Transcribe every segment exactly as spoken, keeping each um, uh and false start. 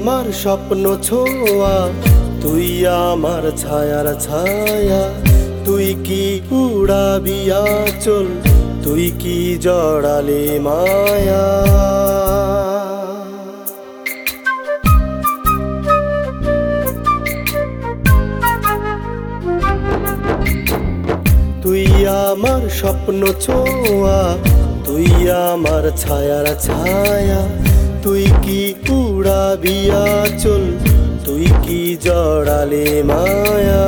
আমার স্বপ্ন ছোঁয়া, তুই আমার ছায়ার ছায়া। তুই কি উড়াবি আঁচল, তুই কি জড়ালি মায়া। তুই আমার স্বপ্ন ছোঁয়া, তুই আমার ছায়ার ছায়া। তুই কি উড়াবি আঁচল, তুই কি জড়ালি মায়া।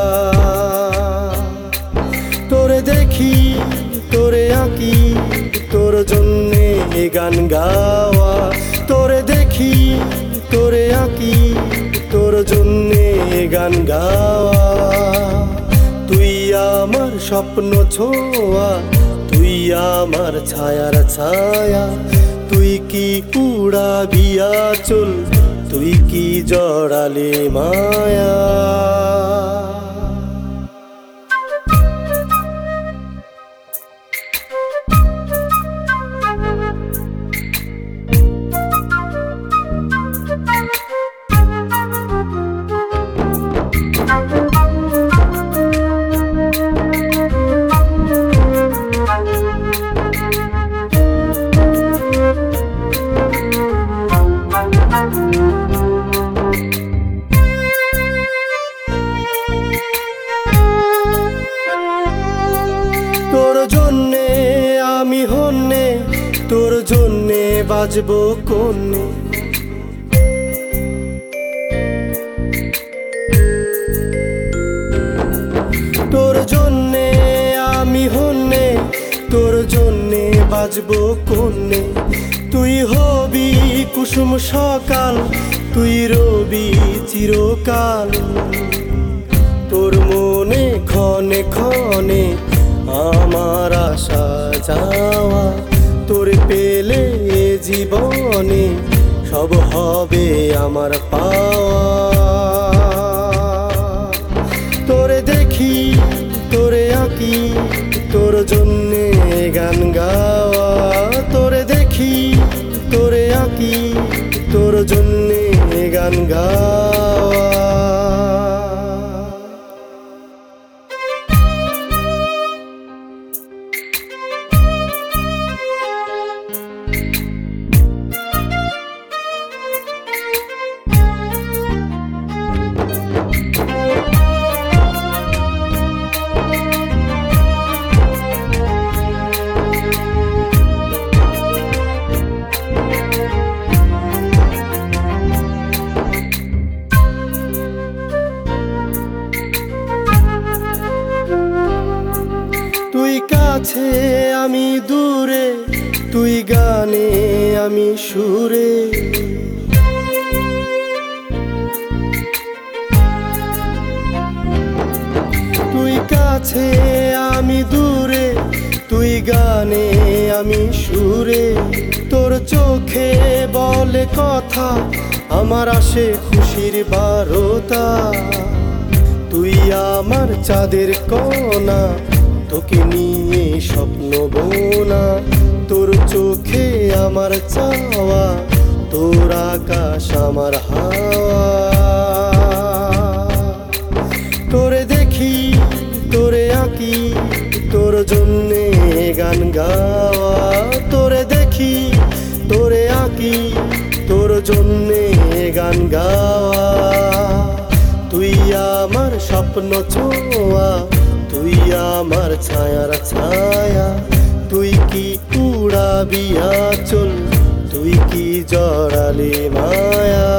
তোরে দেখি তোরে আঁকি, তোর জন্যে গান গাওয়া। তোরে দেখি তোরে আঁকি, তোর জন্যে গান গাওয়া। তুই আমার স্বপ্ন ছোঁয়া, তুই আমার ছায়ার ছায়া। তুই কি উড়াবি আঁচল, তুই কি জড়ালি মায়া। তোর জন্যে আমি হন্যে, তোর জন্যে বাজবো কোন্নে। তোর জন্যে আমি হন্যে, তোর জন্যে বাজবো কোন্নে। তুই হবি কুসুম সকাল, তুই রবি চিরকাল। তোর মনে ক্ষণে ক্ষণে আমার আশা যাওয়া। তোর পেলে জীবনে সব হবে আমার পাওয়া। তোরে দেখি তোরে আঁকি, তোর জন্যে গান গাওয়া। তোরে দেখি তোরে আঁকি, তোর জন্যে গান গাওয়া। তুই কাছে আমি দূরে, তুই গানে আমি সুরে। তুই কাছে আমি দূরে, তুই গানে আমি সুরে। তোর চোখে বলে কথা, আমার আসে খুশির বারতা। তুই আমার চাঁদের কোনা, তোকে নিয়ে স্বপ্ন বোনা। তোর চোখে আমার চাওয়া, তোর আকাশ আমার হাওয়া। তোরে দেখি তোরে আঁকি, তোর জন্যে গান গাওয়া। তোরে দেখি তোরে আঁকি, তোর জন্যে গান গাওয়া। তুই আমার স্বপ্ন ছোঁয়া, তুই আমার ছায়ার ছায়া। তুই কি উড়াবি আঁচল, তুই কি জড়ালি মায়া।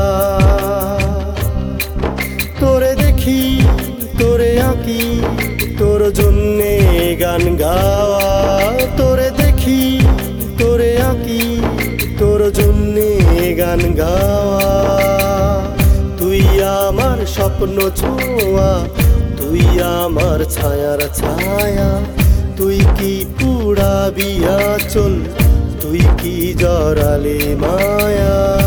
তোরে দেখি তোরে আঁকি, তোর জন্যে গান গাওয়া। তোরে দেখি তোরে আঁকি, তোর জন্যে গান গাওয়া। তুই আমার স্বপ্ন ছোঁয়া, তুই আমার ছায়ার ছায়া। তুই কি উড়াবি আঁচল, তুই কি জড়ালি মায়া।